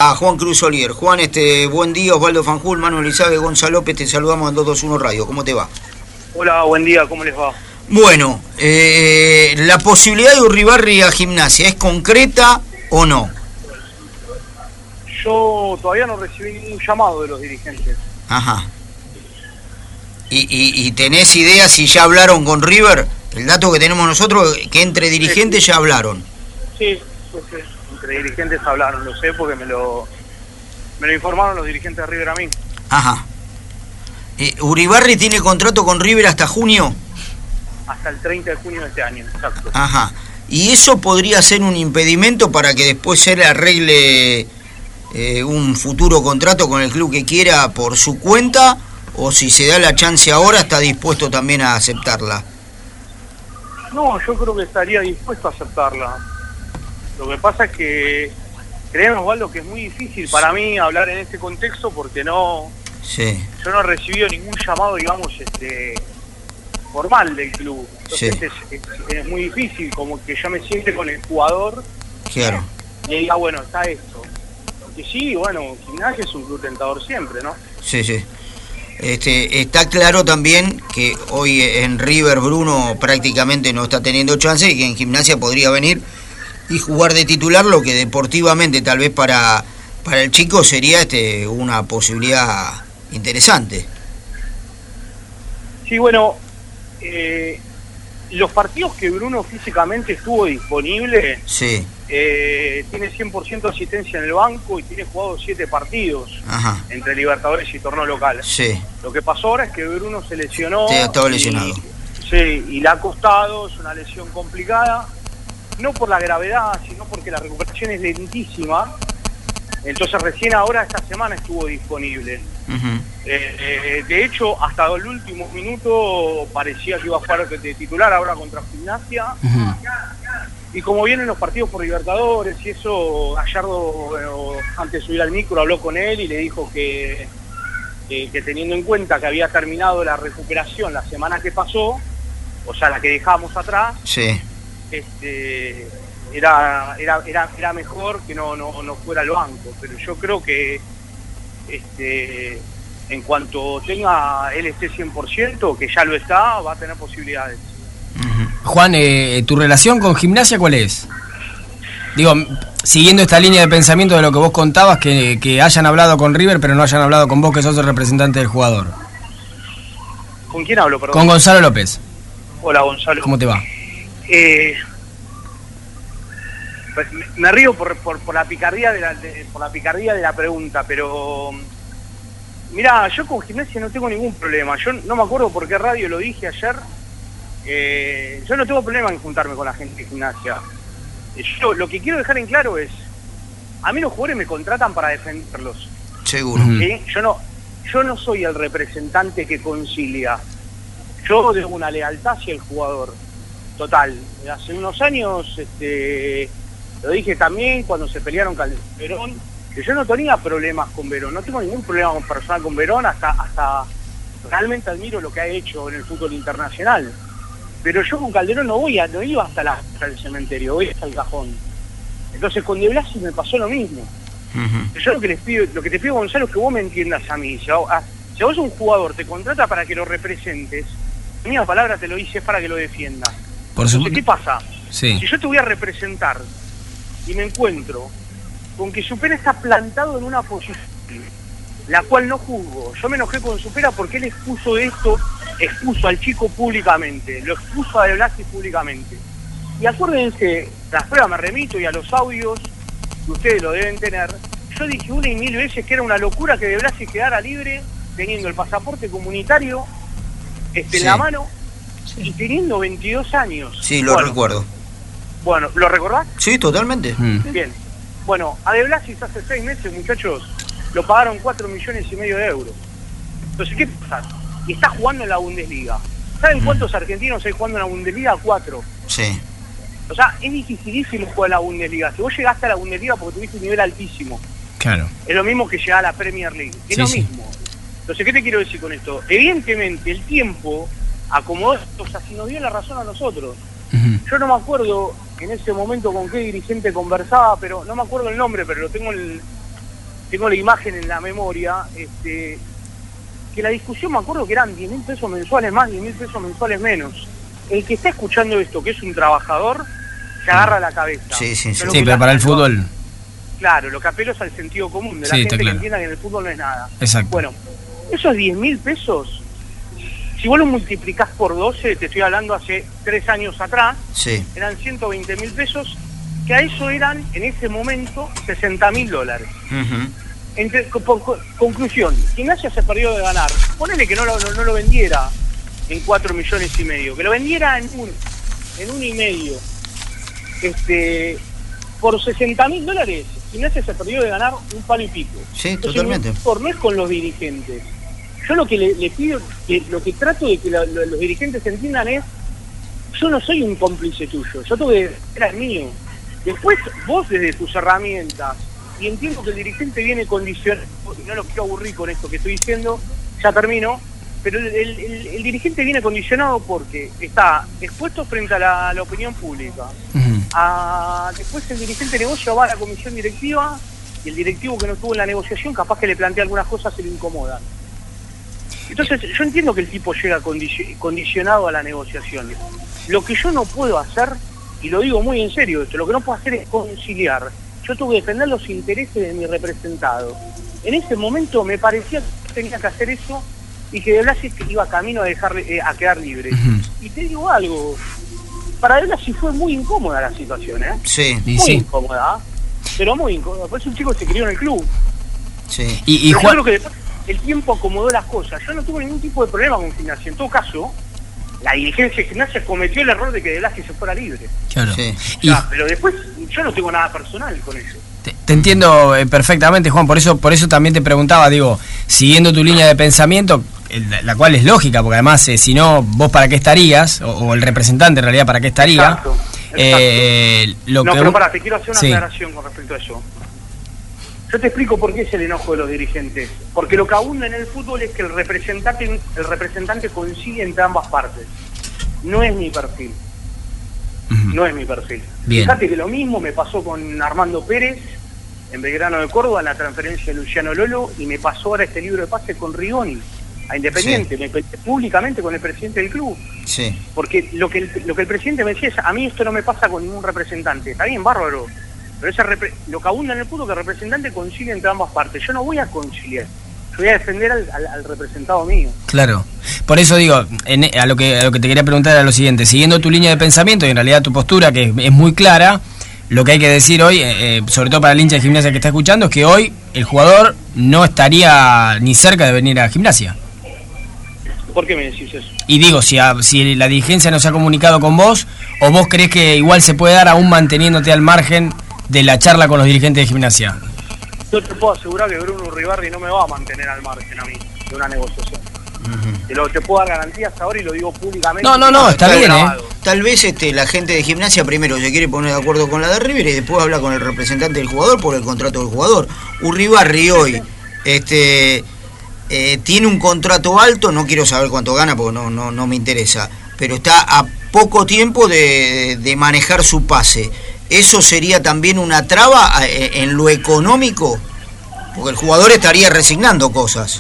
Juan Cruz Olier. Juan, buen día, Osvaldo Fanjul, Manuel Izague, Gonzalo López, te saludamos en 221 Radio. ¿Cómo te va? Hola, buen día, ¿cómo les va? Bueno, ¿la posibilidad de Urribarri a Gimnasia es concreta o no? Yo todavía no recibí ningún llamado de los dirigentes. Ajá. ¿Y tenés idea si ya hablaron con River? El dato que tenemos nosotros, que entre dirigentes ya hablaron. Sí, entre dirigentes hablaron, lo sé porque me lo informaron los dirigentes de River a mí. Ajá. ¿Uribarri tiene contrato con River hasta junio? Hasta el 30 de junio de este año, exacto. Ajá. ¿Y eso podría ser un impedimento para que después se le arregle un futuro contrato con el club que quiera por su cuenta? ¿O si se da la chance ahora está dispuesto también a aceptarla? No, yo creo que estaría dispuesto a aceptarla. Lo que pasa es que, créeme, Osvaldo, que es muy difícil para mí hablar en este contexto porque yo no he recibido ningún llamado, digamos, formal del club. Entonces es muy difícil, como que yo me siente con el jugador y diga, bueno, está esto. Porque sí, bueno, Gimnasia es un club tentador siempre, ¿no? Sí. Está claro también que hoy en River Bruno prácticamente no está teniendo chance y que en Gimnasia podría venir y jugar de titular, lo que deportivamente tal vez para el chico sería una posibilidad interesante. Sí, bueno, los partidos que Bruno físicamente estuvo disponible, tiene 100% asistencia en el banco y tiene jugado 7 partidos entre Libertadores y torneo local. Lo que pasó ahora es que Bruno se lesionó. Estaba lesionado. Y le ha costado, es una lesión complicada, no por la gravedad, sino porque la recuperación es lentísima. Entonces recién ahora, esta semana, estuvo disponible. De hecho, hasta el último minuto parecía que iba a jugar de titular ahora contra Gimnasia. Y como vienen los partidos por Libertadores y eso, Gallardo, antes de subir al micro, habló con él y le dijo que teniendo en cuenta que había terminado la recuperación la semana que pasó, o sea, la que dejamos atrás, era mejor que no fuera al banco. Pero yo creo que en cuanto tenga él esté 100%, que ya lo está, va a tener posibilidades. Juan, ¿tu relación con Gimnasia cuál es? Digo, siguiendo esta línea de pensamiento de lo que vos contabas, que hayan hablado con River pero no hayan hablado con vos, que sos el representante del jugador. ¿Con quién hablo, perdón? Con Gonzalo López. Hola, Gonzalo. ¿Cómo te va? Me río por la picardía de la pregunta, pero mirá, yo con Gimnasia no tengo ningún problema. Yo no me acuerdo por qué radio lo dije ayer. Yo no tengo problema en juntarme con la gente de Gimnasia. Yo lo que quiero dejar en claro es, a mí los jugadores me contratan para defenderlos. Seguro. ¿Sí? Yo no soy el representante que concilia. Yo debo una lealtad hacia el jugador. Total. Hace unos años, lo dije también cuando se pelearon Calderón, que yo no tenía problemas con Verón. No tengo ningún problema personal con Verón, hasta realmente admiro lo que ha hecho en el fútbol internacional. Pero yo con Calderón no iba hasta el cementerio, voy hasta el cajón. Entonces con De Blasi me pasó lo mismo. Yo lo que te pido, Gonzalo, es que vos me entiendas a mí. Si a vos un jugador te contrata para que lo representes, la misma palabra te lo dice, es para que lo defiendas. Entonces, ¿qué pasa? Si yo te voy a representar y me encuentro con que Supera está plantado en una posición la cual no juzgo. Yo me enojé con Supera porque él expuso al chico públicamente, lo expuso a De Blasi públicamente. Y acuérdense, las pruebas me remito y a los audios, que ustedes lo deben tener, yo dije 1 y 1000 veces que era una locura que De Blasi quedara libre teniendo el pasaporte comunitario en la mano y teniendo 22 años. Sí, lo recuerdo. Bueno, ¿lo recordás? Sí, totalmente. Bien. Bueno, a De Blasi hace 6 meses, muchachos, lo pagaron 4,5 millones de euros. Entonces, ¿qué pasa? Y está jugando en la Bundesliga. ¿Saben cuántos argentinos hay jugando en la Bundesliga? 4. Sí. O sea, es dificilísimo jugar en la Bundesliga. Si vos llegaste a la Bundesliga porque tuviste un nivel altísimo. Claro. Es lo mismo que llegar a la Premier League. Es lo mismo. Entonces, ¿qué te quiero decir con esto? Evidentemente, el tiempo acomodó esto, o sea, si nos dio la razón a nosotros. Yo no me acuerdo en ese momento con qué dirigente conversaba, pero no me acuerdo el nombre, pero lo tengo tengo la imagen en la memoria, que la discusión, me acuerdo que eran 10.000 pesos mensuales más, 10.000 pesos mensuales menos. El que está escuchando esto, que es un trabajador, se agarra la cabeza. Sí, sí, sí. Sí, pero para el fútbol... Claro, lo que apelo es al sentido común de la gente que entienda que en el fútbol no es nada. Exacto. Bueno, esos 10.000 pesos, si vos lo multiplicás por 12, te estoy hablando hace 3 años atrás, sí, eran 120.000 pesos, que a eso eran, en ese momento, $60.000. Conclusión, Gimnasia se perdió de ganar. Ponele que no lo vendiera en 4,5 millones, que lo vendiera en 1,5. Por $60.000, Gimnasia se perdió de ganar un palo y pico. Sí, entonces, totalmente. No es con los dirigentes. Yo lo que le pido, lo que trato de que los dirigentes entiendan es, yo no soy un cómplice tuyo, yo tengo que ser mío. Después vos desde tus herramientas, y entiendo que el dirigente viene condicionado, y no lo quiero aburrir con esto que estoy diciendo, ya termino, pero el dirigente viene condicionado porque está expuesto frente a la opinión pública. Después el dirigente negocia, va a la comisión directiva, y el directivo que no estuvo en la negociación capaz que le plantea algunas cosas y le incomodan. Entonces yo entiendo que el tipo llega condicionado a la negociación. Lo que yo no puedo hacer, y lo digo muy en serio esto, lo que no puedo hacer es conciliar. Yo tengo que defender los intereses de mi representado. En ese momento me parecía que tenía que hacer eso y que De Blasi iba camino a quedar libre. Y te digo algo, para De Blasi fue muy incómoda la situación, ¿eh? Sí. Muy incómoda, pero muy incómoda. Por eso un chico se crió en el club. Sí. Y Juan... Yo creo que después el tiempo acomodó las cosas. Yo no tuve ningún tipo de problema con Gimnasia. En todo caso, la dirigencia de Gimnasia cometió el error de que De Blasi se fuera libre. Claro. Sí. O sea, pero después yo no tengo nada personal con eso. Te entiendo perfectamente, Juan, por eso también te preguntaba, digo, siguiendo tu línea de pensamiento, la cual es lógica, porque además, si no, vos para qué estarías, o el representante en realidad para qué estaría. Exacto. Pero pará, te quiero hacer una aclaración con respecto a eso. Yo te explico por qué es el enojo de los dirigentes. Porque lo que abunda en el fútbol es que el representante coincide entre ambas partes. No es mi perfil. No es mi perfil. Bien. Fíjate que lo mismo me pasó con Armando Pérez en Belgrano de Córdoba, en la transferencia de Luciano Lolo, y me pasó ahora este libro de pase con Rigoni a Independiente. Sí. Me peleé públicamente con el presidente del club. Sí. Porque lo que el presidente me decía es, a mí esto no me pasa con ningún representante. Está bien, bárbaro. Pero lo que abunda en el fútbol es que el representante concilia entre ambas partes. Yo no voy a conciliar. Yo voy a defender al representado mío. Claro. Por eso digo, a lo que te quería preguntar era lo siguiente. Siguiendo tu línea de pensamiento y en realidad tu postura, que es muy clara, lo que hay que decir hoy, sobre todo para el hincha de Gimnasia que está escuchando, es que hoy el jugador no estaría ni cerca de venir a Gimnasia. ¿Por qué me decís eso? Y digo, si la dirigencia no se ha comunicado con vos, o vos creés que igual se puede dar aún manteniéndote al margen de la charla con los dirigentes de Gimnasia. Yo te puedo asegurar que Bruno Uribarri no me va a mantener al margen a mí de una negociación. Te puedo dar garantías ahora y lo digo públicamente. No, está bien, Tal vez la gente de Gimnasia primero se quiere poner de acuerdo con la de River y después habla con el representante del jugador por el contrato del jugador. Uribarri hoy tiene un contrato alto, no quiero saber cuánto gana porque no me interesa, pero está a poco tiempo de manejar su pase. ¿Eso sería también una traba en lo económico? Porque el jugador estaría resignando cosas.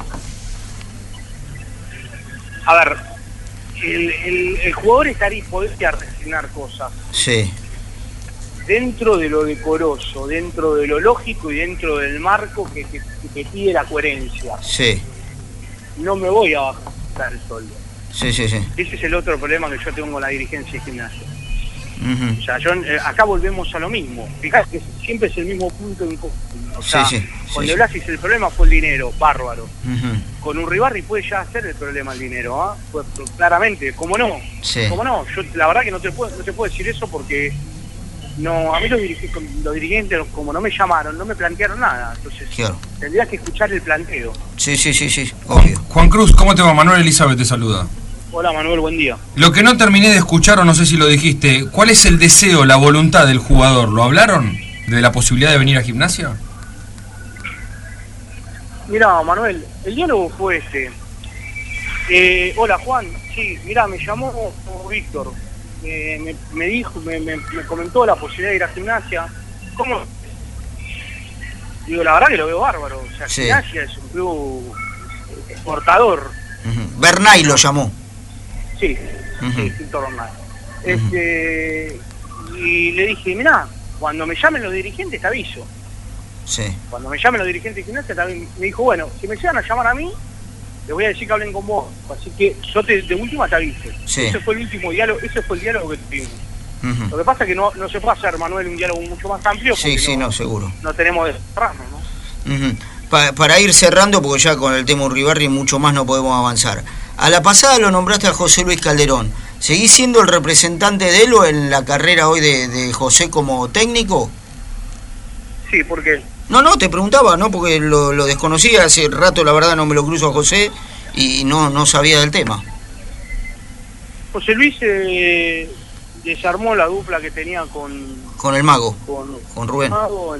A ver, el jugador podría resignar cosas. Sí. Dentro de lo decoroso, dentro de lo lógico y dentro del marco que pide la coherencia. Sí. No me voy a bajar el sueldo. Sí. Ese es el otro problema que yo tengo con la dirigencia de Gimnasia. O sea, acá volvemos a lo mismo. Fijate que siempre es el mismo punto en común. O sea, con De Blasi el problema fue el dinero, bárbaro. Con Uribarri puede ya ser el problema el dinero, pues, claramente, ¿cómo no? Sí. ¿Cómo no? Yo la verdad que no te puedo decir eso porque a mí los dirigentes, como no me llamaron, no me plantearon nada. Entonces, tendrías que escuchar el planteo. Sí, obvio. Juan Cruz, ¿cómo te va? Manuel Elizabeth te saluda. Hola Manuel, buen día. Lo que no terminé de escuchar, o no sé si lo dijiste, ¿cuál es el deseo, la voluntad del jugador? ¿Lo hablaron de la posibilidad de venir a Gimnasia? Mirá, Manuel, el diálogo fue hola Juan, sí, mirá, me llamó Víctor, me dijo, me comentó la posibilidad de ir a Gimnasia. ¿Cómo? Digo, la verdad que lo veo bárbaro. O sea, Sí. Gimnasia es un club exportador. Bernay lo llamó. Sí, Ujú. sí, Víctor Bernal. Y le dije, mirá, cuando me llamen los dirigentes te aviso. Sí. Cuando me llamen los dirigentes de Gimnasia también me dijo, bueno, si me llegan a llamar a mí, les voy a decir que hablen con vos. Así que yo de última te aviso. Sí. Ese fue el último diálogo, ese fue el diálogo que tuvimos. Ujú. Lo que pasa es que no se puede hacer, Manuel, un diálogo mucho más amplio. Sí, porque sí, no, seguro. No tenemos de cerrarnos, ¿no? Ujú. Para ir cerrando, porque ya con el tema Uribarri mucho más no podemos avanzar. A la pasada lo nombraste a José Luis Calderón. ¿Seguís siendo el representante de él o en la carrera hoy de José como técnico? Sí, porque No, te preguntaba, ¿no? Porque lo desconocía hace rato, la verdad no me lo cruzo a José y no sabía del tema. José Luis desarmó la dupla que tenía Con el mago, con con Rubén. Mago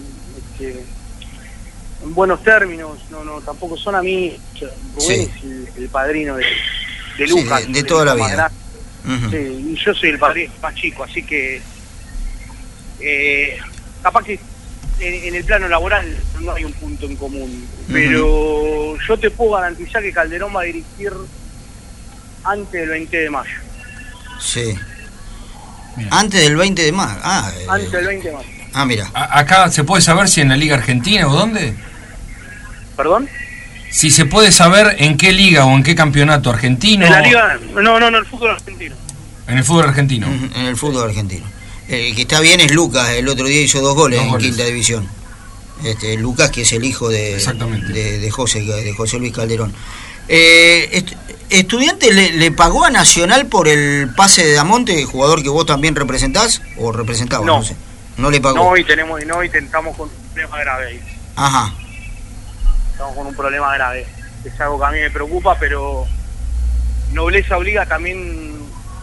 en buenos términos. No, tampoco son a mí. Rubén Sí. es el padrino de Sí, Lucas. de toda la más vida. grande. Ujú. Sí, y yo soy el padrino más chico, así que capaz que en el plano laboral no hay un punto en común, pero yo te puedo garantizar que Calderón va a dirigir antes del 20 de mayo. Sí. Antes del 20 de mayo. Antes del 20 de mayo. Mira. Acá se puede saber si en la Liga Argentina o dónde. ¿Perdón? Si se puede saber en qué liga o en qué campeonato argentino. En la Liga, no, el fútbol argentino. En el fútbol argentino. En el fútbol argentino. El que está bien es Lucas, el otro día hizo 2 goles en quinta división. Lucas, que es el hijo de José Luis Calderón. ¿Estudiante le pagó a Nacional por el pase de Damonte, jugador que vos también representás o representabas? No. No sé. No le pagó. No, y estamos con un problema grave ahí. Ajá. Estamos con un problema grave. Es algo que a mí me preocupa, pero Nobleza Obliga también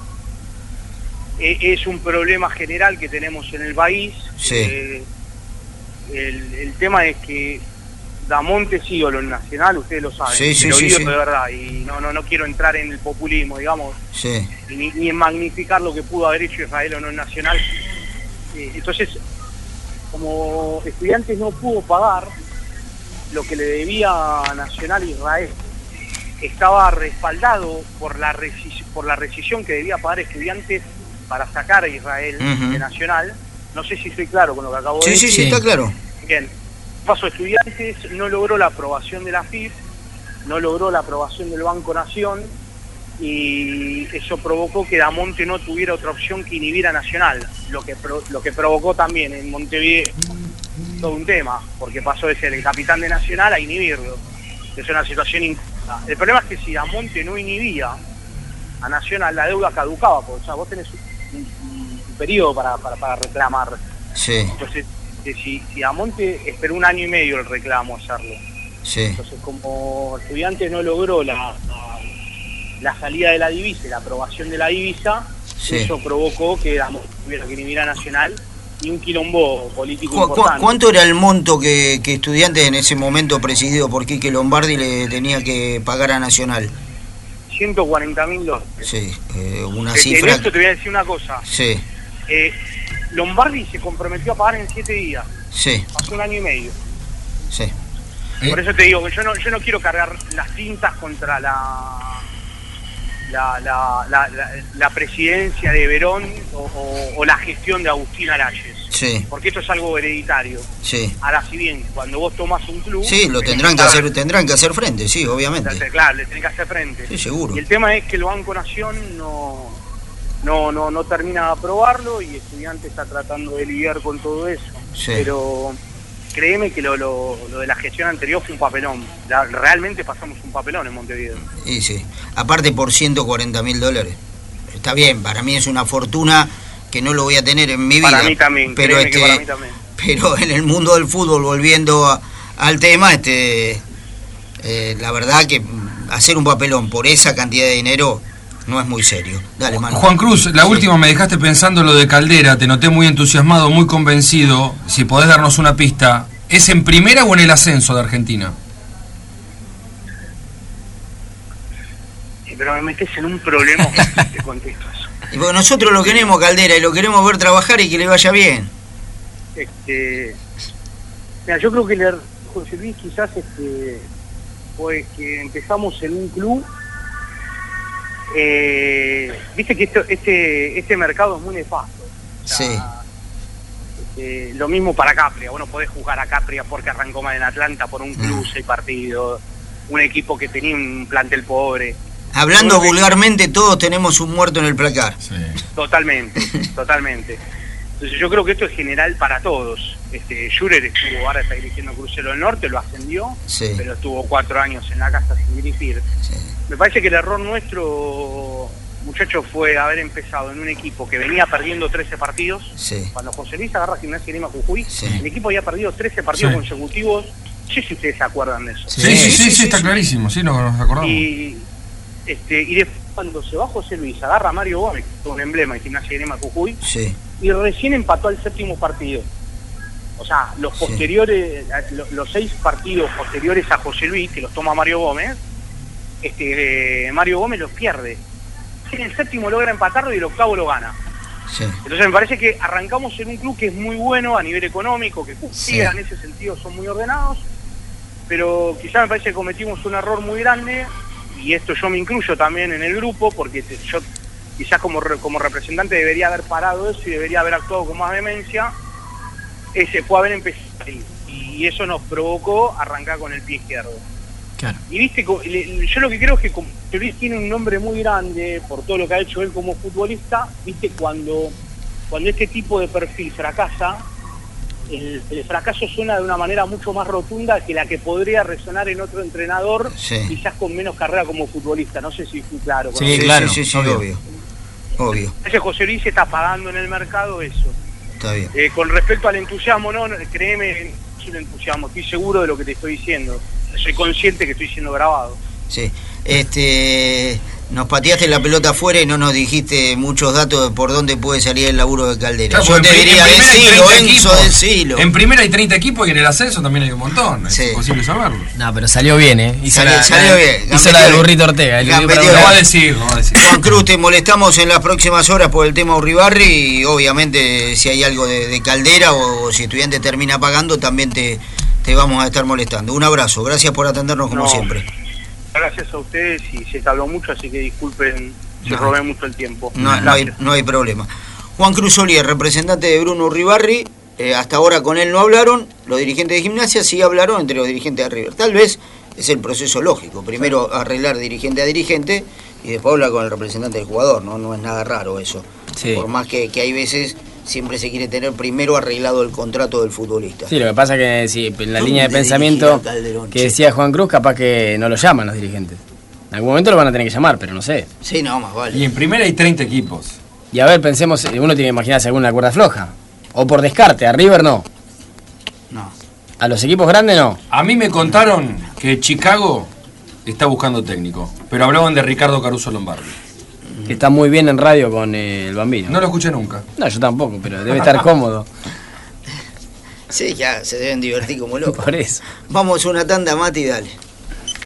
es un problema general que tenemos en el país. Sí. El tema es que Damonte es ídolo en Nacional, ustedes lo saben. Sí, pero sí, ídolo sí. de verdad, y no quiero entrar en el populismo, digamos, Sí. ni en magnificar lo que pudo haber hecho Israel o no en Nacional. Entonces, como Estudiantes no pudo pagar lo que le debía a Nacional a Israel, estaba respaldado por la rescisión que debía pagar Estudiantes para sacar a Israel de Nacional. No sé si estoy claro con lo que acabo de decir. Sí, está claro. Bien. Paso Estudiantes no logró la aprobación de la FIP, no logró la aprobación del Banco Nación, y eso provocó que Damonte no tuviera otra opción que inhibir a Nacional, lo que provocó también en Montevideo todo un tema, porque pasó de ser el capitán de Nacional a inhibirlo. Es una situación injusta. El problema es que si Damonte no inhibía a Nacional, la deuda caducaba, porque, o sea, vos tenés un periodo para reclamar. Sí. Entonces, si Damonte esperó 1 año y medio el reclamo hacerlo. Sí. Entonces, como Estudiantes no logró la salida de la divisa y la aprobación de la divisa, Sí. eso provocó que Damonte tuviera que inhibir a Nacional, y un quilombo político importante. ¿Cuánto era el monto que Estudiantes en ese momento, presidido por Quique Lombardi, le tenía que pagar a Nacional? $140.000. Sí, una En cifra. esto te voy a decir una cosa. Sí, Lombardi se comprometió a pagar en 7 días. sí, Pasó 1 año y medio. sí. Por eso te digo que yo no quiero cargar las tintas contra la presidencia de Verón o la gestión de Agustín Alayes. Sí, Porque esto es algo hereditario. sí. Ahora, si bien cuando vos tomás un club... Sí, lo tendrán que hacer frente, sí, obviamente. Claro, le tenés que hacer frente. Sí, seguro. Y el tema es que el Banco Nación no termina de aprobarlo, y Estudiantes está tratando de lidiar con todo eso. Sí. Pero créeme que lo de la gestión anterior fue un papelón. Realmente pasamos un papelón en Montevideo. Y sí. Aparte por $140.000. Está bien, para mí es una fortuna que no lo voy a tener en mi vida. Para mí también, pero créeme que para mí también. Pero en el mundo del fútbol, volviendo al tema, la verdad que hacer un papelón por esa cantidad de dinero no es muy serio. Dale, Manu. Juan Cruz, la última me dejaste pensando lo de Caldera, te noté muy entusiasmado, muy convencido. Si podés darnos una pista, ¿es en primera o en el ascenso de Argentina? Pero me metes en un problema te contesto eso. Y porque nosotros lo queremos, Caldera, y lo queremos ver trabajar y que le vaya bien. Mira, yo creo que el José Luis quizás fue que empezamos en un club. Viste que este mercado es muy nefasto. O sea, Sí. Lo mismo para Capria. Vos no podés jugar a Capria porque arrancó mal en Atlanta por un club, 6 partidos. Un equipo que tenía un plantel pobre. Hablando vulgarmente, todos tenemos un muerto en el placar. Sí. Totalmente. Entonces yo creo que esto es general para todos. Schurer ahora está dirigiendo Crucero del Norte, lo ascendió, Sí. pero estuvo 4 años en la casa sin dirigir. Sí. Me parece que el error nuestro, muchachos, fue haber empezado en un equipo que venía perdiendo 13 partidos. Sí. Cuando José Luis agarra Gimnasia y Grima Jujuy, Sí. el equipo había perdido 13 partidos Sí. consecutivos. No sé si ustedes se acuerdan de eso. Sí, está clarísimo, sí, nos acordamos. Y después cuando se va José Luis, agarra a Mario Gómez, que es un emblema de Gimnasia y Grima Jujuy, Sí. y recién empató al 7º partido. O sea, los Sí. posteriores, los 6 partidos posteriores a José Luis, que los toma Mario Gómez, Mario Gómez los pierde. En el 7º logra empatarlo y el 8º lo gana. Sí. Entonces me parece que arrancamos en un club que es muy bueno a nivel económico, que Sí. en ese sentido son muy ordenados, pero quizás me parece que cometimos un error muy grande, y esto yo me incluyo también en el grupo, porque yo quizás como representante debería haber parado eso y debería haber actuado con más vehemencia. Fue haber empezado ahí, y eso nos provocó arrancar con el pie izquierdo. Claro. Y viste, yo lo que creo es que como Luis tiene un nombre muy grande por todo lo que ha hecho él como futbolista, viste, cuando este tipo de perfil fracasa, el fracaso suena de una manera mucho más rotunda que la que podría resonar en otro entrenador, Sí. quizás con menos carrera como futbolista. No sé si fui claro. con Sí, eso. claro, Sí, obvio. obvio. Ese José Luis está pagando en el mercado eso. Está bien. Con respecto al entusiasmo, no, créeme, no es un entusiasmo, estoy seguro de lo que te estoy diciendo. Soy consciente que estoy siendo grabado. Sí. Nos pateaste la pelota afuera y no nos dijiste muchos datos de por dónde puede salir el laburo de Caldera. Claro, Yo porque te diría, en primera hay decilo, 30 Enzo, equipos. decilo. En primera hay 30 equipos y en el ascenso también hay un montón. Es Sí. imposible saberlo. No, pero salió bien, ¿eh? Salió bien. Hizo la del burrito Ortega. Gambeteó. Lo va a decir, lo va a decir. Juan Cruz, te molestamos en las próximas horas por el tema Uribarri, y obviamente si hay algo de Caldera o si Estudiantes termina pagando, también te vamos a estar molestando. Un abrazo, gracias por atendernos como No. siempre. Gracias a ustedes, y se te habló mucho, así que disculpen si No. robé mucho el tiempo. No hay problema. Juan Cruz Solier, representante de Bruno Uribarri, hasta ahora con él no hablaron, los dirigentes de Gimnasia sí hablaron entre los dirigentes de River. Tal vez es el proceso lógico, primero arreglar dirigente a dirigente y después hablar con el representante del jugador, no es nada raro eso. Sí. Por más que hay veces siempre se quiere tener primero arreglado el contrato del futbolista. Sí, lo que pasa es que sí, en la ¿Dónde línea de pensamiento dirigirá Calderón, que che? decía Juan Cruz, capaz que no lo llaman los dirigentes. En algún momento lo van a tener que llamar, pero no sé. Sí, no, más vale. Y en primera hay 30 equipos. Y a ver, pensemos, uno tiene que imaginarse alguna cuerda floja. O por descarte, a River no. No. A los equipos grandes no. A mí me contaron que Chicago está buscando técnico, pero hablaban de Ricardo Caruso Lombardi. Que está muy bien en radio con el Bambino. No lo escuché nunca. No, yo tampoco, pero debe estar cómodo. Sí, ya se deben divertir como locos. Por eso. Vamos a una tanda, Mati, dale.